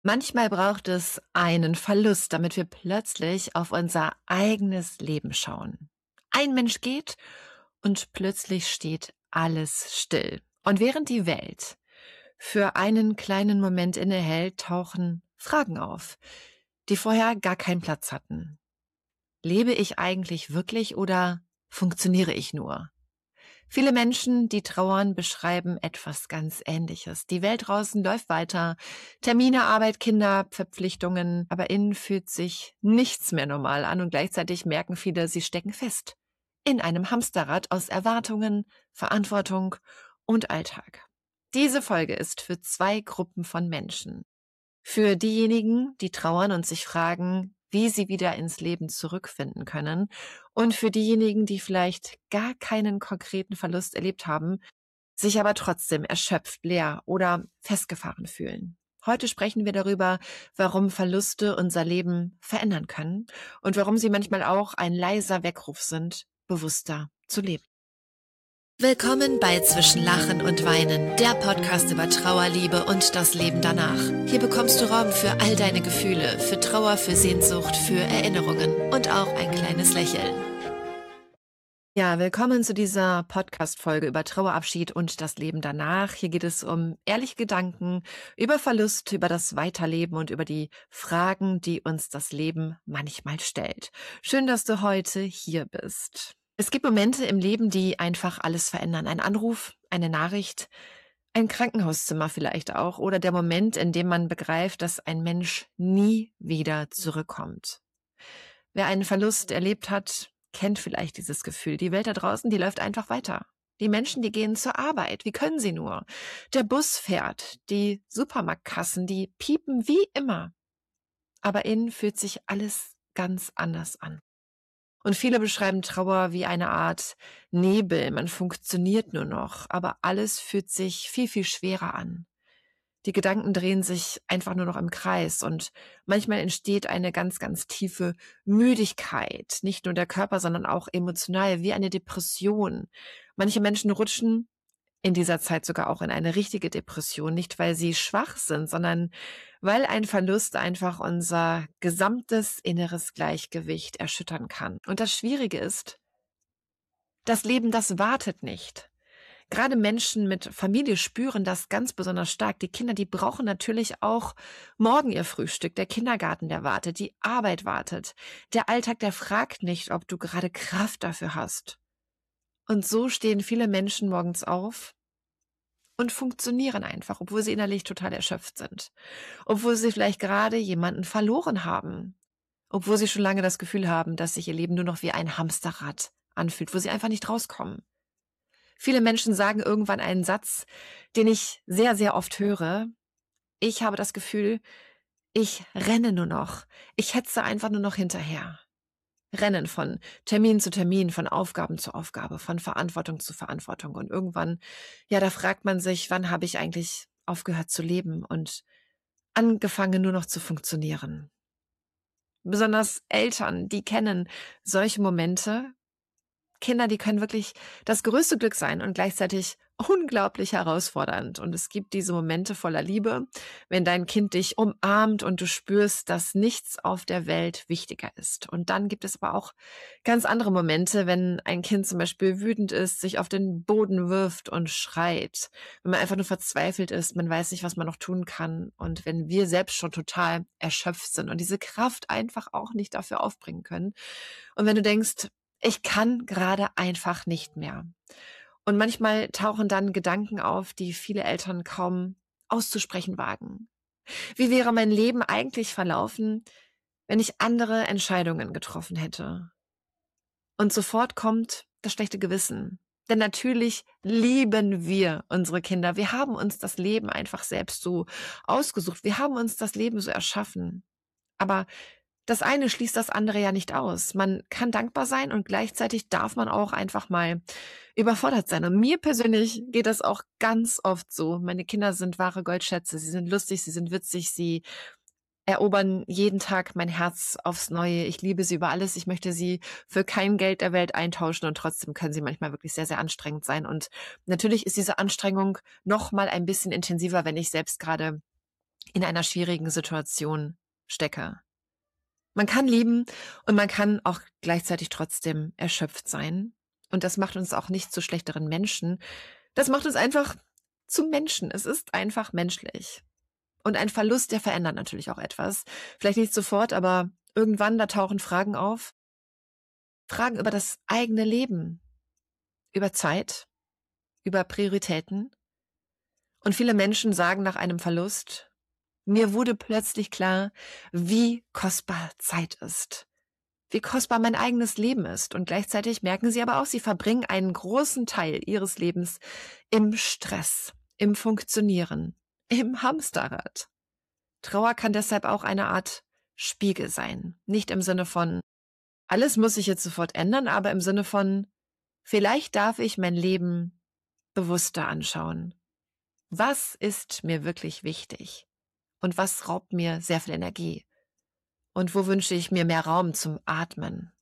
Manchmal braucht es einen Verlust, damit wir plötzlich auf unser eigenes Leben schauen. Ein Mensch geht und plötzlich steht alles still. Und während die Welt für einen kleinen Moment innehält, tauchen Fragen auf, die vorher gar keinen Platz hatten. Lebe ich eigentlich wirklich oder funktioniere ich nur? Viele Menschen, die trauern, beschreiben etwas ganz Ähnliches. Die Welt draußen läuft weiter. Termine, Arbeit, Kinder, Verpflichtungen. Aber innen fühlt sich nichts mehr normal an und gleichzeitig merken viele, sie stecken fest. In einem Hamsterrad aus Erwartungen, Verantwortung und Alltag. Diese Folge ist für zwei Gruppen von Menschen. Für diejenigen, die trauern und sich fragen, wie sie wieder ins Leben zurückfinden können, und für diejenigen, die vielleicht gar keinen konkreten Verlust erlebt haben, sich aber trotzdem erschöpft, leer oder festgefahren fühlen. Heute sprechen wir darüber, warum Verluste unser Leben verändern können und warum sie manchmal auch ein leiser Weckruf sind, bewusster zu leben. Willkommen bei Zwischen Lachen und Weinen, der Podcast über Trauer, Liebe und das Leben danach. Hier bekommst du Raum für all deine Gefühle, für Trauer, für Sehnsucht, für Erinnerungen und auch ein kleines Lächeln. Ja, willkommen zu dieser Podcast-Folge über Trauerabschied und das Leben danach. Hier geht es um ehrliche Gedanken über Verlust, über das Weiterleben und über die Fragen, die uns das Leben manchmal stellt. Schön, dass du heute hier bist. Es gibt Momente im Leben, die einfach alles verändern. Ein Anruf, eine Nachricht, ein Krankenhauszimmer vielleicht auch oder der Moment, in dem man begreift, dass ein Mensch nie wieder zurückkommt. Wer einen Verlust erlebt hat, kennt vielleicht dieses Gefühl. Die Welt da draußen, die läuft einfach weiter. Die Menschen, die gehen zur Arbeit. Wie können sie nur? Der Bus fährt. Die Supermarktkassen, die piepen wie immer. Aber innen fühlt sich alles ganz anders an. Und viele beschreiben Trauer wie eine Art Nebel. Man funktioniert nur noch, aber alles fühlt sich viel, viel schwerer an. Die Gedanken drehen sich einfach nur noch im Kreis und manchmal entsteht eine ganz, ganz tiefe Müdigkeit. Nicht nur der Körper, sondern auch emotional, wie eine Depression. Manche Menschen rutschen in dieser Zeit sogar auch in eine richtige Depression, nicht weil sie schwach sind, sondern weil ein Verlust einfach unser gesamtes inneres Gleichgewicht erschüttern kann. Und das Schwierige ist, das Leben, das wartet nicht. Gerade Menschen mit Familie spüren das ganz besonders stark. Die Kinder, die brauchen natürlich auch morgen ihr Frühstück. Der Kindergarten, der wartet, die Arbeit wartet. Der Alltag, der fragt nicht, ob du gerade Kraft dafür hast. Und so stehen viele Menschen morgens auf und funktionieren einfach, obwohl sie innerlich total erschöpft sind. Obwohl sie vielleicht gerade jemanden verloren haben. Obwohl sie schon lange das Gefühl haben, dass sich ihr Leben nur noch wie ein Hamsterrad anfühlt, wo sie einfach nicht rauskommen. Viele Menschen sagen irgendwann einen Satz, den ich sehr, sehr oft höre. Ich habe das Gefühl, ich renne nur noch. Ich hetze einfach nur noch hinterher. Rennen von Termin zu Termin, von Aufgaben zu Aufgabe, von Verantwortung zu Verantwortung. Und irgendwann, ja, da fragt man sich, wann habe ich eigentlich aufgehört zu leben und angefangen nur noch zu funktionieren. Besonders Eltern, die kennen solche Momente. Kinder, die können wirklich das größte Glück sein und gleichzeitig unglaublich herausfordernd. Und es gibt diese Momente voller Liebe, wenn dein Kind dich umarmt und du spürst, dass nichts auf der Welt wichtiger ist. Und dann gibt es aber auch ganz andere Momente, wenn ein Kind zum Beispiel wütend ist, sich auf den Boden wirft und schreit. Wenn man einfach nur verzweifelt ist, man weiß nicht, was man noch tun kann. Und wenn wir selbst schon total erschöpft sind und diese Kraft einfach auch nicht dafür aufbringen können. Und wenn du denkst, ich kann gerade einfach nicht mehr. Und manchmal tauchen dann Gedanken auf, die viele Eltern kaum auszusprechen wagen. Wie wäre mein Leben eigentlich verlaufen, wenn ich andere Entscheidungen getroffen hätte? Und sofort kommt das schlechte Gewissen. Denn natürlich lieben wir unsere Kinder. Wir haben uns das Leben einfach selbst so ausgesucht. Wir haben uns das Leben so erschaffen. Aber das eine schließt das andere ja nicht aus. Man kann dankbar sein und gleichzeitig darf man auch einfach mal überfordert sein. Und mir persönlich geht das auch ganz oft so. Meine Kinder sind wahre Goldschätze. Sie sind lustig, sie sind witzig, sie erobern jeden Tag mein Herz aufs Neue. Ich liebe sie über alles. Ich möchte sie für kein Geld der Welt eintauschen und trotzdem können sie manchmal wirklich sehr, sehr anstrengend sein. Und natürlich ist diese Anstrengung noch mal ein bisschen intensiver, wenn ich selbst gerade in einer schwierigen Situation stecke. Man kann lieben und man kann auch gleichzeitig trotzdem erschöpft sein. Und das macht uns auch nicht zu schlechteren Menschen. Das macht uns einfach zu Menschen. Es ist einfach menschlich. Und ein Verlust, der verändert natürlich auch etwas. Vielleicht nicht sofort, aber irgendwann, da tauchen Fragen auf. Fragen über das eigene Leben, über Zeit, über Prioritäten. Und viele Menschen sagen nach einem Verlust: Mir wurde plötzlich klar, wie kostbar Zeit ist, wie kostbar mein eigenes Leben ist. Und gleichzeitig merken sie aber auch, sie verbringen einen großen Teil ihres Lebens im Stress, im Funktionieren, im Hamsterrad. Trauer kann deshalb auch eine Art Spiegel sein. Nicht im Sinne von, alles muss sich jetzt sofort ändern, aber im Sinne von, vielleicht darf ich mein Leben bewusster anschauen. Was ist mir wirklich wichtig? Und was raubt mir sehr viel Energie? Und wo wünsche ich mir mehr Raum zum Atmen?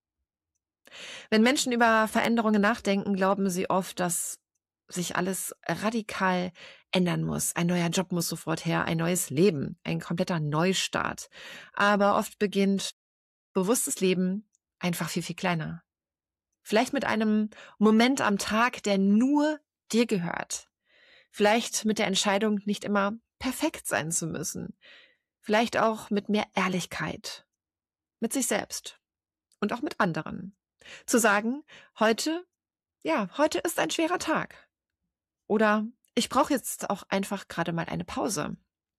Wenn Menschen über Veränderungen nachdenken, glauben sie oft, dass sich alles radikal ändern muss. Ein neuer Job muss sofort her, ein neues Leben, ein kompletter Neustart. Aber oft beginnt bewusstes Leben einfach viel, viel kleiner. Vielleicht mit einem Moment am Tag, der nur dir gehört. Vielleicht mit der Entscheidung, nicht immer perfekt sein zu müssen. Vielleicht auch mit mehr Ehrlichkeit. Mit sich selbst und auch mit anderen. Zu sagen, heute ist ein schwerer Tag. Oder ich brauche jetzt auch einfach gerade mal eine Pause.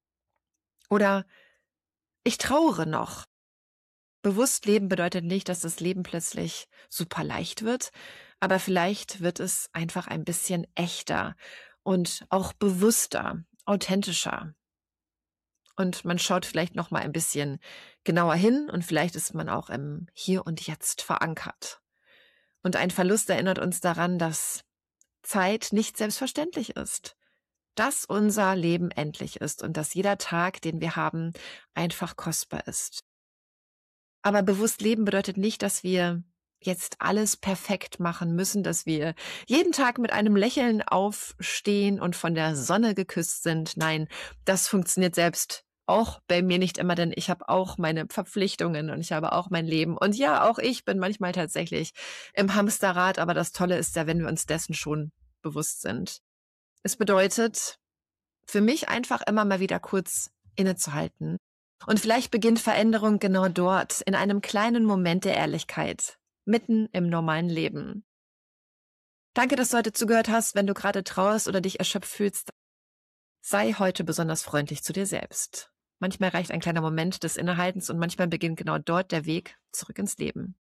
Oder ich trauere noch. Bewusst leben bedeutet nicht, dass das Leben plötzlich super leicht wird, aber vielleicht wird es einfach ein bisschen echter und auch bewusster, authentischer. Und man schaut vielleicht noch mal ein bisschen genauer hin und vielleicht ist man auch im Hier und Jetzt verankert. Und ein Verlust erinnert uns daran, dass Zeit nicht selbstverständlich ist, dass unser Leben endlich ist und dass jeder Tag, den wir haben, einfach kostbar ist. Aber bewusst leben bedeutet nicht, dass wir jetzt alles perfekt machen müssen, dass wir jeden Tag mit einem Lächeln aufstehen und von der Sonne geküsst sind. Nein, das funktioniert selbst auch bei mir nicht immer, denn ich habe auch meine Verpflichtungen und ich habe auch mein Leben. Und ja, auch ich bin manchmal tatsächlich im Hamsterrad, aber das Tolle ist ja, wenn wir uns dessen schon bewusst sind. Es bedeutet für mich einfach immer mal wieder kurz innezuhalten. Und vielleicht beginnt Veränderung genau dort, in einem kleinen Moment der Ehrlichkeit, mitten im normalen Leben. Danke, dass du heute zugehört hast. Wenn du gerade trauerst oder dich erschöpft fühlst, sei heute besonders freundlich zu dir selbst. Manchmal reicht ein kleiner Moment des Innehaltens und manchmal beginnt genau dort der Weg zurück ins Leben.